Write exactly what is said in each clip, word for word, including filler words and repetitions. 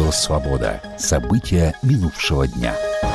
Радио «Свобода». События минувшего дня.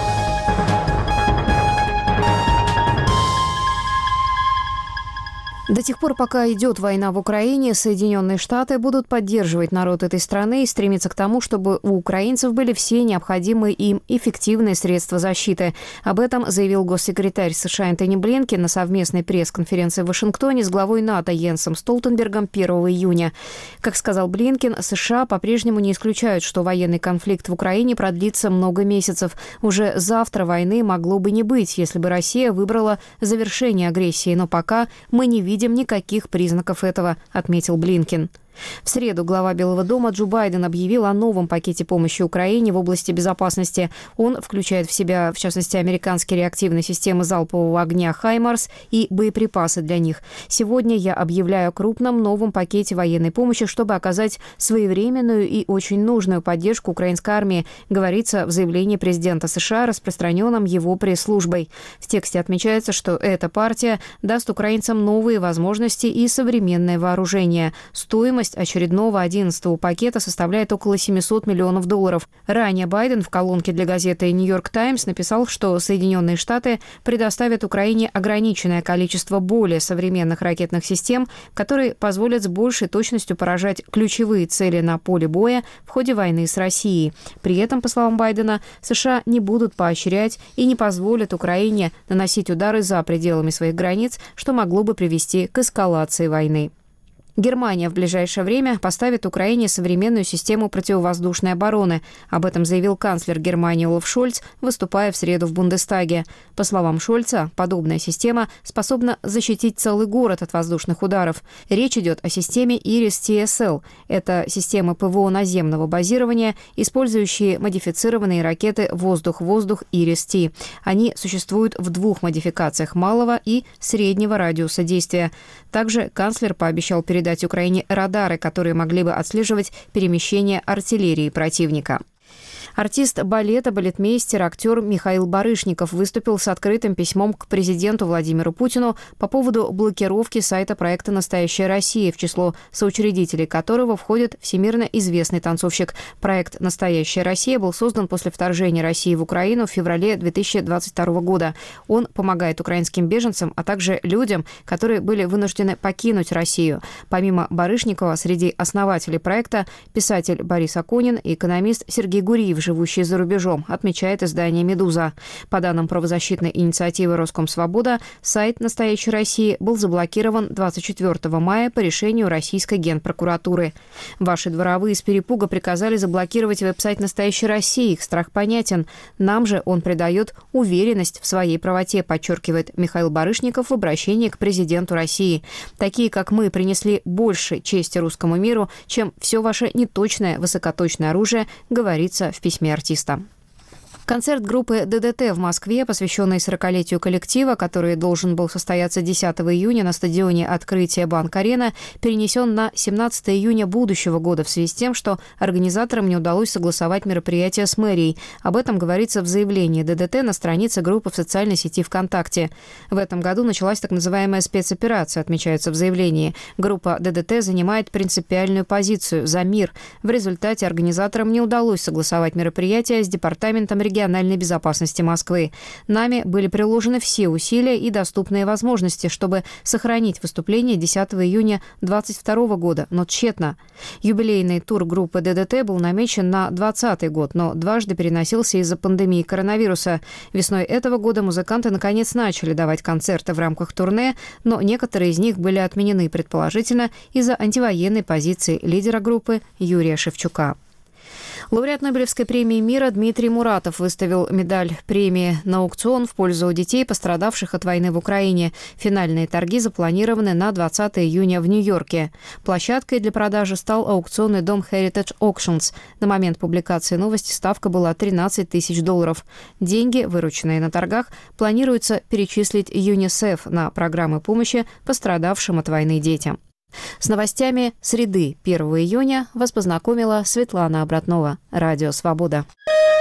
До тех пор, пока идет война в Украине, Соединенные Штаты будут поддерживать народ этой страны и стремиться к тому, чтобы у украинцев были все необходимые им эффективные средства защиты. Об этом заявил госсекретарь США Энтони Блинкен на совместной пресс-конференции в Вашингтоне с главой НАТО Йенсом Столтенбергом первого июня. Как сказал Блинкен, США по-прежнему не исключают, что военный конфликт в Украине продлится много месяцев. Уже завтра войны могло бы не быть, если бы Россия выбрала завершение агрессии, но пока мы не видим видим никаких признаков этого, отметил Блинкен. В среду глава Белого дома Джо Байден объявил о новом пакете помощи Украине в области безопасности. Он включает в себя, в частности, американские реактивные системы залпового огня «Хаймарс» и боеприпасы для них. Сегодня я объявляю о крупном новом пакете военной помощи, чтобы оказать своевременную и очень нужную поддержку украинской армии, говорится в заявлении президента США, распространенном его пресс-службой. В тексте отмечается, что эта партия даст украинцам новые возможности и современное вооружение. Стоимость очередного одиннадцатого пакета составляет около семьсот миллионов долларов. Ранее Байден в колонке для газеты «Нью-Йорк Таймс» написал, что Соединенные Штаты предоставят Украине ограниченное количество более современных ракетных систем, которые позволят с большей точностью поражать ключевые цели на поле боя в ходе войны с Россией. При этом, по словам Байдена, США не будут поощрять и не позволят Украине наносить удары за пределами своих границ, что могло бы привести к эскалации войны. Германия в ближайшее время поставит Украине современную систему противовоздушной обороны. Об этом заявил канцлер Германии Олаф Шольц, выступая в среду в Бундестаге. По словам Шольца, подобная система способна защитить целый город от воздушных ударов. Речь идет о системе Ирис-Ти Эс Эл. Это система ПВО наземного базирования, использующие модифицированные ракеты «Воздух-воздух» Ирис-Ти. Они существуют в двух модификациях малого и среднего радиуса действия. Также канцлер пообещал передать дать Украине радары, которые могли бы отслеживать перемещение артиллерии противника. Артист балета, балетмейстер, актер Михаил Барышников выступил с открытым письмом к президенту Владимиру Путину по поводу блокировки сайта проекта «Настоящая Россия», в число соучредителей которого входит всемирно известный танцовщик. Проект «Настоящая Россия» был создан после вторжения России в Украину в феврале две тысячи двадцать второго года. Он помогает украинским беженцам, а также людям, которые были вынуждены покинуть Россию. Помимо Барышникова, среди основателей проекта писатель Борис Акунин и экономист Сергей Гуриев, живущие за рубежом, отмечает издание «Медуза». По данным правозащитной инициативы «Роскомсвобода», сайт «Настоящей России» был заблокирован двадцать четвёртого мая по решению российской генпрокуратуры. Ваши дворовые с перепуга приказали заблокировать веб-сайт «Настоящей России». Их страх понятен. Нам же он придает уверенность в своей правоте, подчеркивает Михаил Барышников в обращении к президенту России. Такие, как мы, принесли больше чести русскому миру, чем все ваше неточное высокоточное оружие, говорится в письме артиста. Концерт группы Дэ Дэ Тэ в Москве, посвященный сорокалетию коллектива, который должен был состояться десятого июня на стадионе «Открытие Банк-Арена», перенесен на семнадцатого июня будущего года в связи с тем, что организаторам не удалось согласовать мероприятие с мэрией. Об этом говорится в заявлении Дэ Дэ Тэ на странице группы в социальной сети ВКонтакте. В этом году началась так называемая спецоперация, отмечается в заявлении. Группа Дэ Дэ Тэ занимает принципиальную позицию за мир. В результате организаторам не удалось согласовать мероприятие с департаментом региональной региональной безопасности Москвы. Нами были приложены все усилия и доступные возможности, чтобы сохранить выступление десятого июня двадцать второго года, но тщетно. Юбилейный тур группы Дэ Дэ Тэ был намечен на двадцатый год, но дважды переносился из-за пандемии коронавируса. Весной этого года музыканты наконец начали давать концерты в рамках турне, но некоторые из них были отменены, предположительно, из-за антивоенной позиции лидера группы Юрия Шевчука. Лауреат Нобелевской премии мира Дмитрий Муратов выставил медаль премии на аукцион в пользу детей, пострадавших от войны в Украине. Финальные торги запланированы на двадцатого июня в Нью-Йорке. Площадкой для продажи стал аукционный дом Heritage Auctions. На момент публикации новости ставка была тринадцать тысяч долларов. Деньги, вырученные на торгах, планируется перечислить ЮНИСЕФ на программы помощи пострадавшим от войны детям. С новостями среды первого июня вас познакомила Светлана Обратнова. Радио «Свобода».